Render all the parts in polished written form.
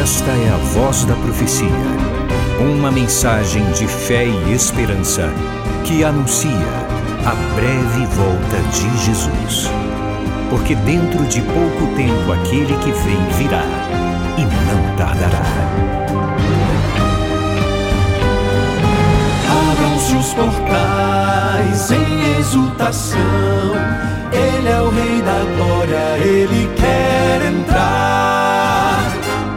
Esta é a Voz da Profecia, uma mensagem de fé e esperança que anuncia a breve volta de Jesus. Porque dentro de pouco tempo aquele que vem virá e não tardará. Abram-se os portais em exultação, Ele é o Rei da Glória, Ele quer entrar.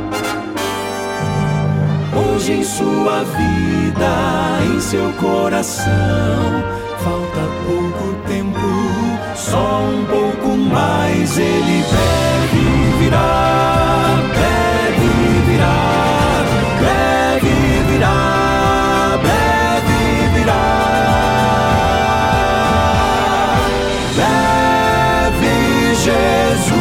Hoje em sua vida, em seu coração, falta pouco tempo, só um pouco mais. Ele deve virar, deve virar, deve virar, deve virar. Deve Jesus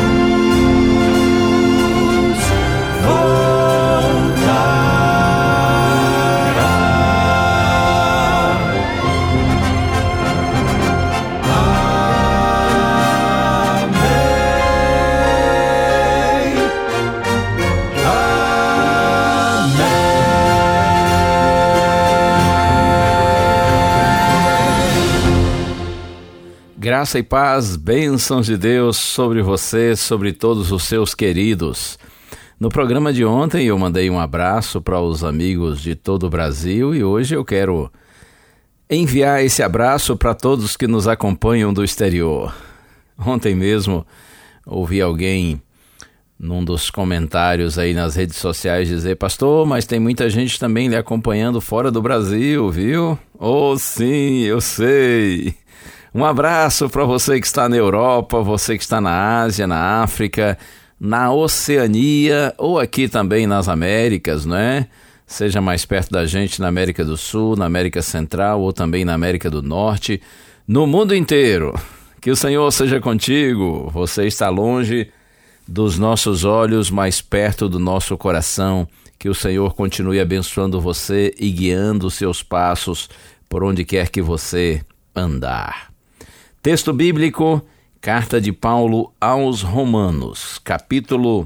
Graça e paz, bênçãos de Deus sobre você, sobre todos os seus queridos. No programa de ontem eu mandei um abraço para os amigos de todo o Brasil e hoje eu quero enviar esse abraço para todos que nos acompanham do exterior. Ontem mesmo ouvi alguém num dos comentários aí nas redes sociais dizer: pastor, mas tem muita gente também lhe acompanhando fora do Brasil, viu? Oh, sim, eu sei. Um abraço para você que está na Europa, você que está na Ásia, na África, na Oceania ou aqui também nas Américas, não é? Seja mais perto da gente na América do Sul, na América Central ou também na América do Norte, no mundo inteiro. Que o Senhor seja contigo. Você está longe dos nossos olhos, mais perto do nosso coração. Que o Senhor continue abençoando você e guiando os seus passos por onde quer que você andar. Texto bíblico, Carta de Paulo aos Romanos, capítulo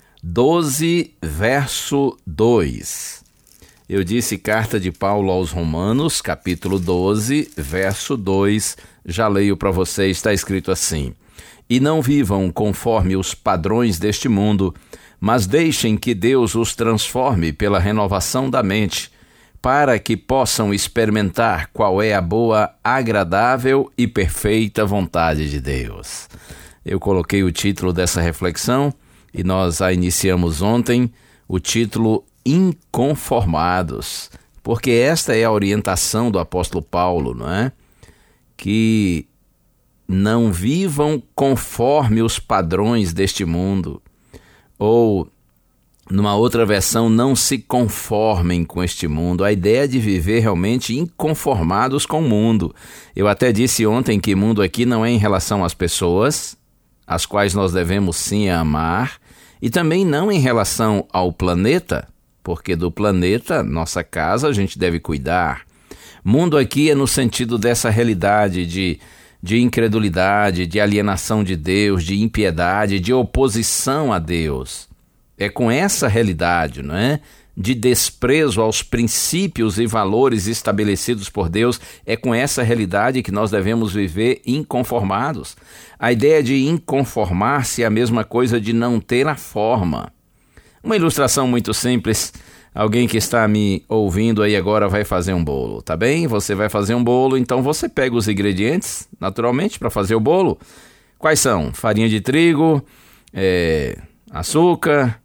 12, verso 2. Eu disse Carta de Paulo aos Romanos, capítulo 12, verso 2. Já leio para você, está escrito assim: E não vivam conforme os padrões deste mundo, mas deixem que Deus os transforme pela renovação da mente, para que possam experimentar qual é a boa, agradável e perfeita vontade de Deus. Eu coloquei o título dessa reflexão e nós a iniciamos ontem, o título Inconformados, porque esta é a orientação do apóstolo Paulo, não é? Que não vivam conforme os padrões deste mundo, ou numa outra versão, não se conformem com este mundo. A ideia é de viver realmente inconformados com o mundo. Eu até disse ontem que mundo aqui não é em relação às pessoas, as quais nós devemos sim amar, e também não em relação ao planeta, porque do planeta, nossa casa, a gente deve cuidar. Mundo aqui é no sentido dessa realidade de incredulidade, de alienação de Deus, de impiedade, de oposição a Deus. É com essa realidade, não é? De desprezo aos princípios e valores estabelecidos por Deus, é com essa realidade que nós devemos viver inconformados. A ideia de inconformar-se é a mesma coisa de não ter a forma. Uma ilustração muito simples. Alguém que está me ouvindo aí agora vai fazer um bolo, tá bem? Você vai fazer um bolo, então você pega os ingredientes, naturalmente, para fazer o bolo. Quais são? Farinha de trigo, açúcar,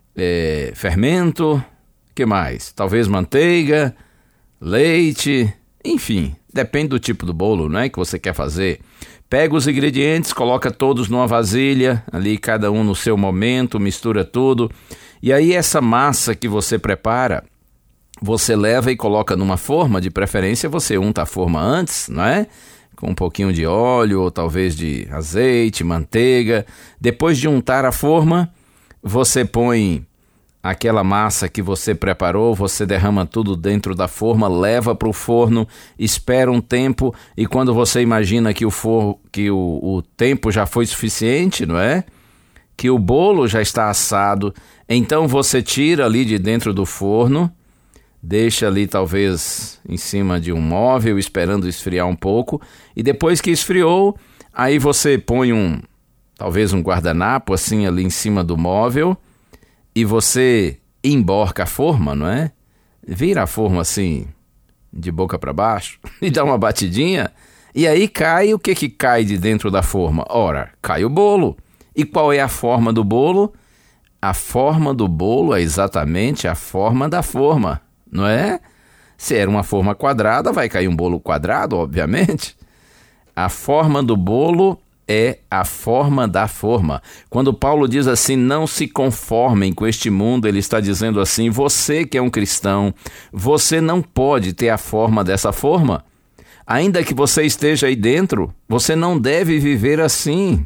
fermento, que mais? Talvez manteiga, leite, enfim, depende do tipo do bolo, né, que você quer fazer. Pega os ingredientes, coloca todos numa vasilha, ali cada um no seu momento, mistura tudo. E aí essa massa que você prepara, você leva e coloca numa forma, de preferência você unta a forma antes, não é? Com um pouquinho de óleo, ou talvez de azeite, manteiga. Depois de untar a forma, você põe aquela massa que você preparou, você derrama tudo dentro da forma, leva para o forno, espera um tempo e quando você imagina que o tempo já foi suficiente, não é? que o bolo já está assado, então você tira ali de dentro do forno, deixa ali talvez em cima de um móvel esperando esfriar um pouco, e depois que esfriou, aí você põe talvez um guardanapo assim ali em cima do móvel e você emborca a forma, não é? Vira a forma assim de boca para baixo e dá uma batidinha e aí cai o que cai de dentro da forma? Ora, cai o bolo. E qual é a forma do bolo? A forma do bolo é exatamente a forma da forma, não é? Se era uma forma quadrada, vai cair um bolo quadrado, obviamente. A forma do bolo é a forma da forma. Quando Paulo diz assim, não se conformem com este mundo, ele está dizendo assim, você que é um cristão, você não pode ter a forma dessa forma. Ainda que você esteja aí dentro, você não deve viver assim.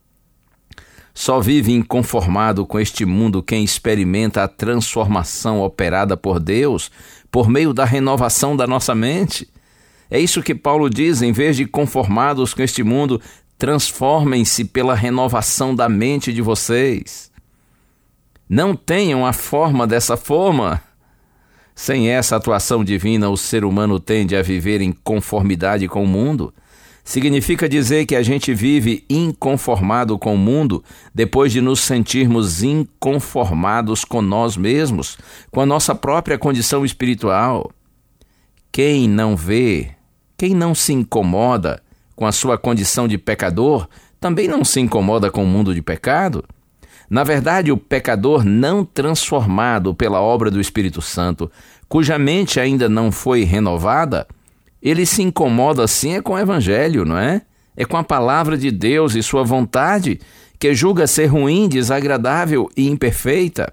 Só vive inconformado com este mundo quem experimenta a transformação operada por Deus por meio da renovação da nossa mente. É isso que Paulo diz, em vez de conformados com este mundo, transformem-se pela renovação da mente de vocês. Não tenham a forma dessa forma. Sem essa atuação divina, o ser humano tende a viver em conformidade com o mundo. Significa dizer que a gente vive inconformado com o mundo depois de nos sentirmos inconformados com nós mesmos, com a nossa própria condição espiritual. Quem não vê, quem não se incomoda com a sua condição de pecador, também não se incomoda com o mundo de pecado. Na verdade, o pecador não transformado pela obra do Espírito Santo, cuja mente ainda não foi renovada, ele se incomoda sim com o Evangelho, não é? É com a palavra de Deus e sua vontade, que julga ser ruim, desagradável e imperfeita.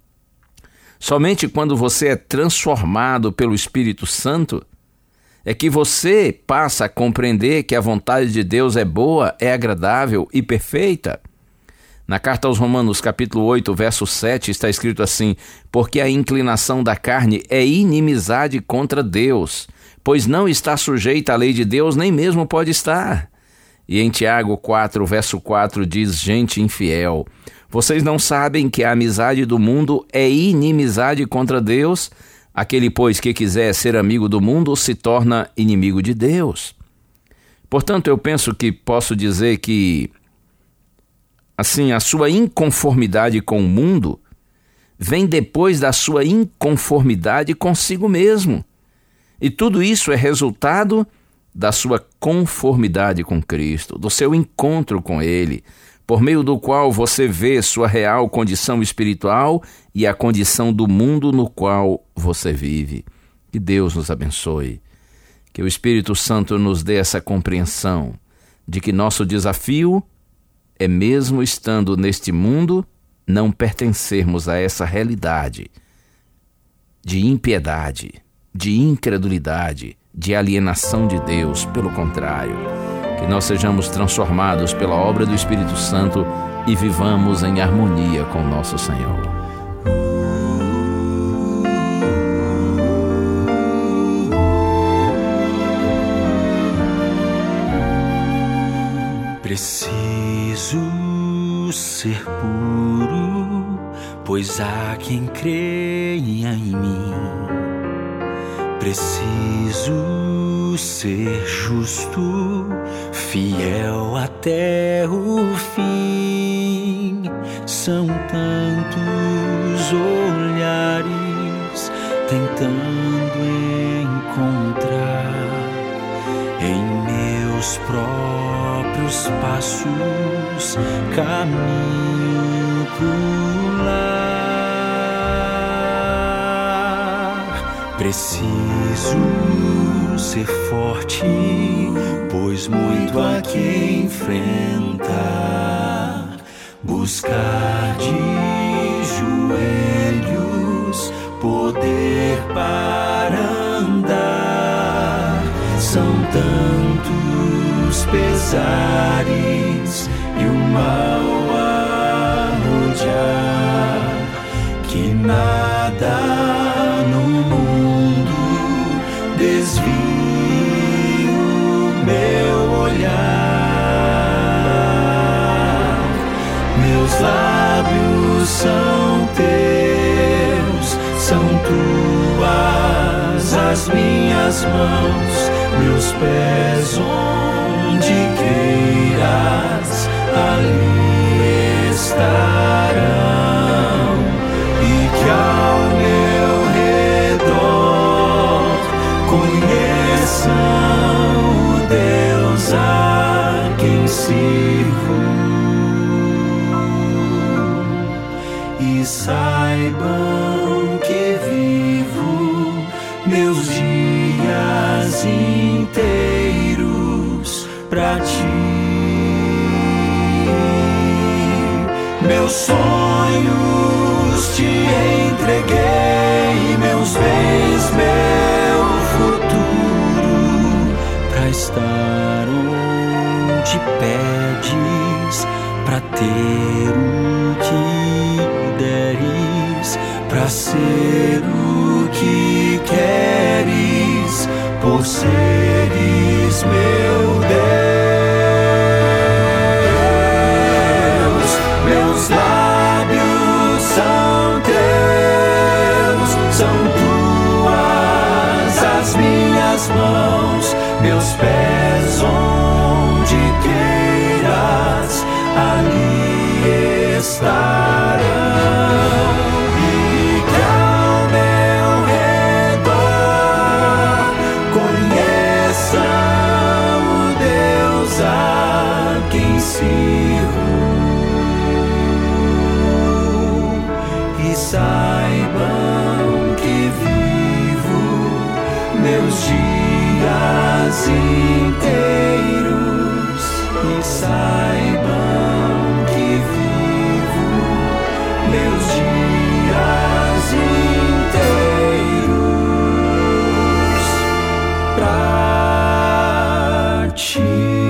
Somente quando você é transformado pelo Espírito Santo, é que você passa a compreender que a vontade de Deus é boa, é agradável e perfeita. Na carta aos Romanos, capítulo 8, verso 7, está escrito assim, porque a inclinação da carne é inimizade contra Deus, pois não está sujeita à lei de Deus, nem mesmo pode estar. E em Tiago 4, verso 4, diz, gente infiel, vocês não sabem que a amizade do mundo é inimizade contra Deus? Aquele, pois, que quiser ser amigo do mundo, se torna inimigo de Deus. Portanto, eu penso que posso dizer que assim, a sua inconformidade com o mundo vem depois da sua inconformidade consigo mesmo. E tudo isso é resultado da sua conformidade com Cristo, do seu encontro com Ele, por meio do qual você vê sua real condição espiritual e a condição do mundo no qual você vive. Que Deus nos abençoe. Que o Espírito Santo nos dê essa compreensão de que nosso desafio é, mesmo estando neste mundo, não pertencermos a essa realidade de impiedade, de incredulidade, de alienação de Deus. Pelo contrário, que nós sejamos transformados pela obra do Espírito Santo e vivamos em harmonia com nosso Senhor. Preciso ser puro, pois há quem creia em mim. Preciso ser justo, fiel até o fim. São tantos olhares tentando encontrar em meus próprios passos caminho pro lar. Preciso ser forte, pois muito há que enfrentar. Buscar de joelhos poder para andar. São tantos pesares e o mal a rodear, que nada no mundo desvie o meu olhar. Meus lábios minhas mãos, meus pés onde queiras, ali estarão, e que ao meu redor conheçam o Deus a quem sirvo, e saibam que vivo meus dias inteiros pra ti. Meus sonhos te entreguei, meus bens, meu futuro, pra estar onde pedes, pra ter o que deres, pra ser o que queres, por seres meu Deus. Meus lábios são teus, são tuas as minhas mãos, meus pés onde queiras, ali estarão, e que ao meu redor conheçam o Deus a quem sirvo, e saibam que vivo meus dias inteiros, e saibam que vivo meus dias inteiros pra ti.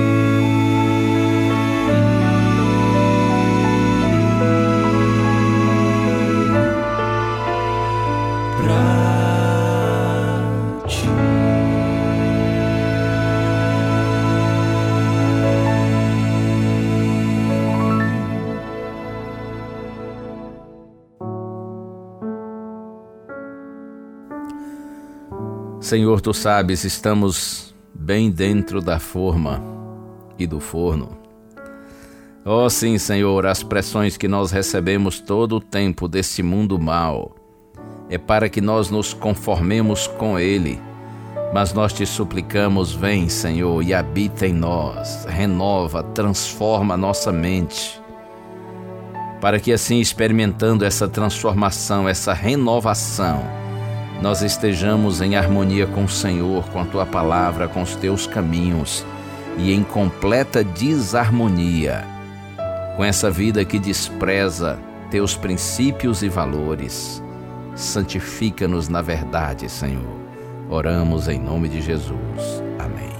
Senhor, Tu sabes, estamos bem dentro da forma e do forno. Oh sim, Senhor, as pressões que nós recebemos todo o tempo desse mundo mau é para que nós nos conformemos com Ele. Mas nós Te suplicamos, vem, Senhor, e habita em nós, renova, transforma a nossa mente, para que assim, experimentando essa transformação, essa renovação, nós estejamos em harmonia com o Senhor, com a Tua palavra, com os Teus caminhos, e em completa desarmonia com essa vida que despreza Teus princípios e valores. Santifica-nos na verdade, Senhor. Oramos em nome de Jesus. Amém.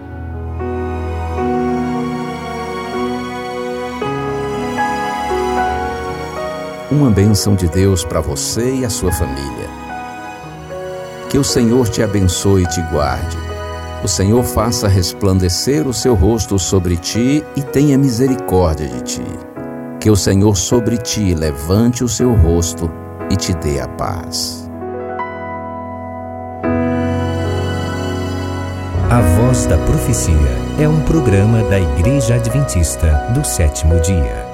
Uma bênção de Deus para você e a sua família. Que o Senhor te abençoe e te guarde. O Senhor faça resplandecer o seu rosto sobre ti e tenha misericórdia de ti. Que o Senhor sobre ti levante o seu rosto e te dê a paz. A Voz da Profecia é um programa da Igreja Adventista do Sétimo Dia.